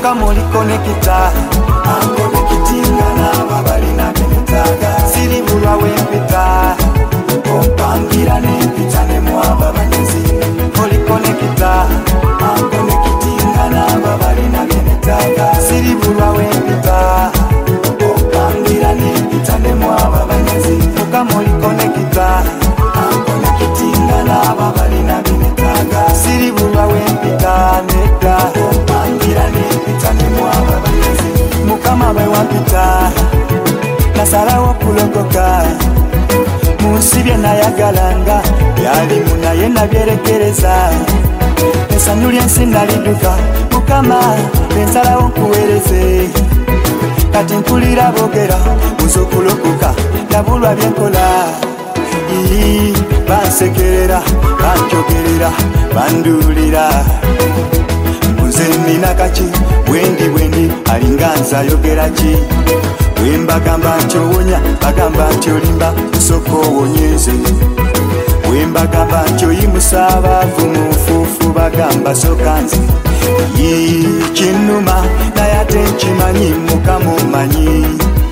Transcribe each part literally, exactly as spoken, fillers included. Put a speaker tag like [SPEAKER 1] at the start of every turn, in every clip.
[SPEAKER 1] mukama oli konekita ankonekitinga n'ababalina benetaga siri bulwa wempita ompangira nempita ne mwaba banyezi oli konekita ankonekitinga n'ababalina benetaga siri bulwa wempita ompangira nempita ne mwaba banyezi mukama oli konekita ankonekitinga n'ababalina benetaga siri bulwa wempita nedda ompangira nempita ne mwaba banyezi mukama bwe wampita nasalawo kulokoka munsi bye nayagalanga byali munaye nabyerekereza essanyu lyensi naliduka mukama bensalawo nkuweereze kati mpulira boogera nze okulokoka nabulwa byenkola ii bansekerera banjogerera banduulira nze nina kaki bwendi bwendi alinga nze ayogera ki bwe mbagamba nti owonya bagamba nti olimba nsooka owonye nze bwe mbagamba nti oyimusa abaavu mu nfuufu bagamba sooka nze ii kinnuma naye ate nkimanyi mukama omanyi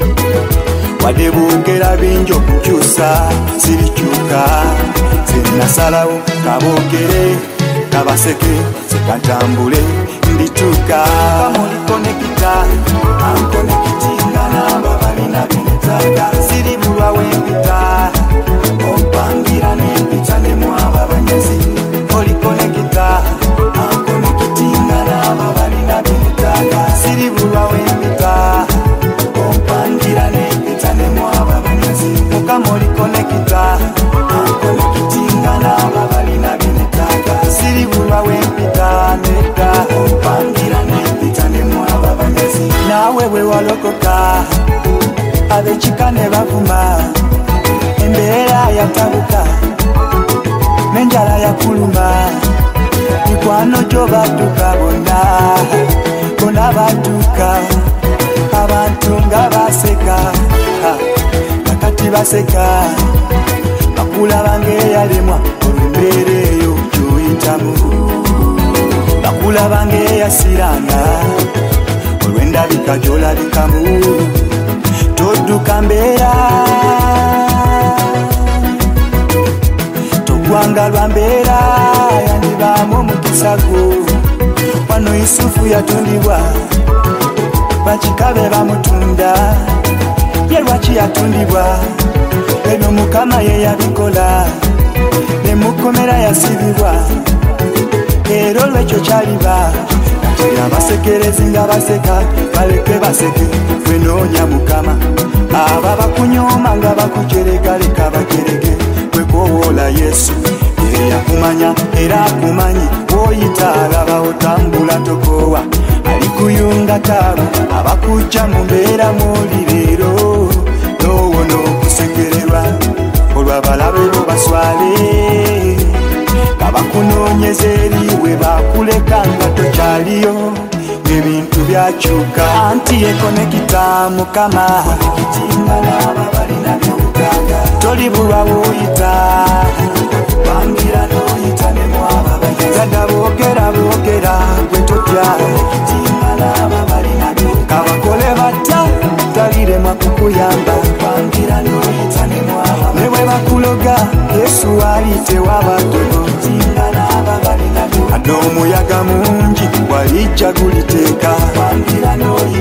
[SPEAKER 1] wadde boogera bingi okukyusa sirikyuka nze nasalawo kaboogere kabaseke sekatambule ndituuka muli konekita ankonekitinga n'ababalina benetaga siri bulwa wempita ompangira nempita ne mwaba banyezi oli konekita ankonekitinga n'ababalina benetaga siri bulwa wempita ompangira nempita ne mwaba banyezi mukama oli konekita ankonekitinga n'ababalina benetaga siri bulwa wempita nedda ompangira nempita ne mwaba banyezi naawe bwe walokoka ab'ekika ne bavuma embeera yatabuka n'enjala yakuluma mikwano gyo badduka bonna bonna badduka abantu nga baseka nakati baseka bakulaba ng'eyalemwa olw'embeera eyo gy'oyitamu bakulaba ng'eyasiranga olw'endabika gy'olabikamu todduka mbeera togwanga lwa mbeera yandibaamu omukisa gwo wano yusufu yatundibwa bakikabe bamutunda ye lwaki yatundibwa ebyo mukama ye yabikola ne mukomera yasibibwa era olwekyo kyaliba abasekerezi nga baseka baleke baseke wenoonya mukama aba bakunyooma nga bakujerega leka bajerege kwekowoola yesu ye yakumanya era akumanyi woyita alaba otambula tokoowa alikuyunga taabu abakujja mu mbeera mwoli leero nowona okusekererwa olw'abalabe bo baswale kabakunoonyeza eriwe bakuleka nga tokyaliyo ebintu byakyuka anti yekonekita mukama kitinga n'ababalina byokutaga toli bulwa bw'oyita bangira n'oyita ne mwaba bagenda boogera boogera gwe totya kitinga n'ababalina byokutaga kabakole batta taliremwa kukuyamba bangira n'oyita ne mwaba ne bwe bakuloga yesu ali tewabatono kitinga n'ababalina byokutaga ate omuyaga mungi walijja guliteeka bangira n'oyita